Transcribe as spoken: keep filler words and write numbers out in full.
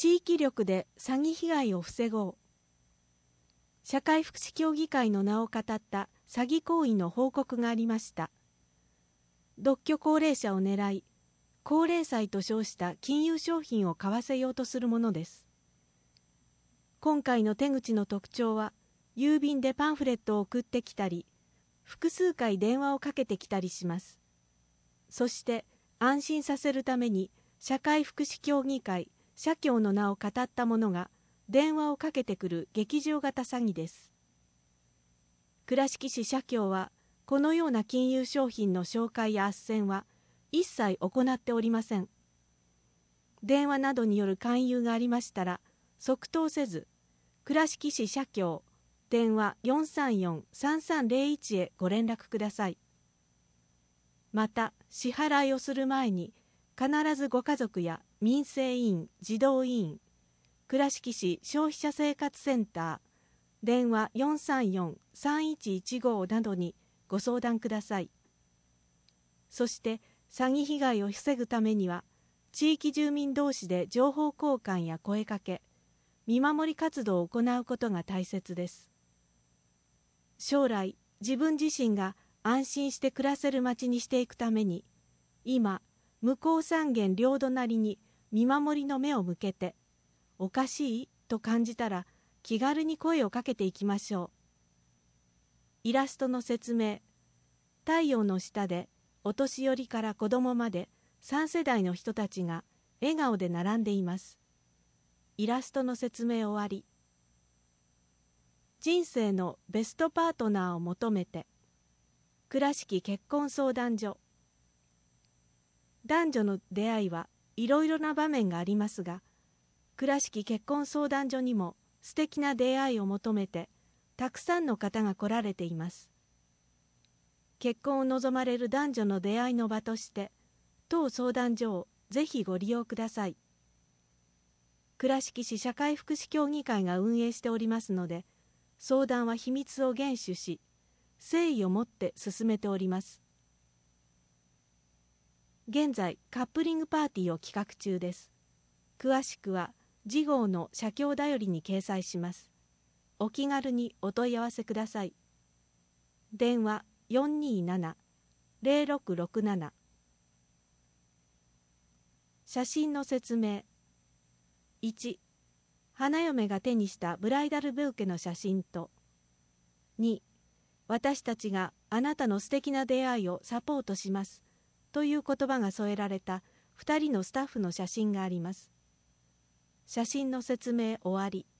地域力で詐欺被害を防ごう。社会福祉協議会の名をかたった詐欺行為の報告がありました。独居高齢者を狙い、高齢債と称した金融商品を買わせようとするものです。今回の手口の特徴は、郵便でパンフレットを送ってきたり、複数回電話をかけてきたりします。そして安心させるために社会福祉協議会社協の名をかたった者が電話をかけてくる劇場型詐欺です。倉敷市社協はこのような金融商品の紹介や斡旋は一切行っておりません。電話などによる勧誘がありましたら即答せず、倉敷市社協電話 よんさんよんさんさんゼロいち へご連絡ください。また支払いをする前に必ずご家族や民生委員、児童委員、倉敷市消費者生活センター電話 よんさんよんさんいちいちご などにご相談ください。そして詐欺被害を防ぐためには地域住民同士で情報交換や声かけ、見守り活動を行うことが大切です。将来自分自身が安心して暮らせる町にしていくために、今向こう三軒両隣に見守りの目を向けて、おかしいと感じたら気軽に声をかけていきましょう。イラストの説明。太陽の下でお年寄りから子供までさん世代の人たちが笑顔で並んでいます。イラストの説明終わり。人生のベストパートナーを求めて。倉敷結婚相談所。男女の出会いはいろいろな場面がありますが、倉敷結婚相談所にも素敵な出会いを求めてたくさんの方が来られています。結婚を望まれる男女の出会いの場として当相談所をぜひご利用ください。倉敷市社会福祉協議会が運営しておりますので、相談は秘密を厳守し誠意を持って進めております。現在カップリングパーティーを企画中です。詳しくは次号の社協だよりに掲載します。お気軽にお問い合わせください。電話 よんにーなな ゼロろくろくなな。写真の説明。いち、花嫁が手にしたブライダルブーケの写真と、に、私たちがあなたの素敵な出会いをサポートしますという言葉が添えられたふたりのスタッフの写真があります。写真の説明終わり。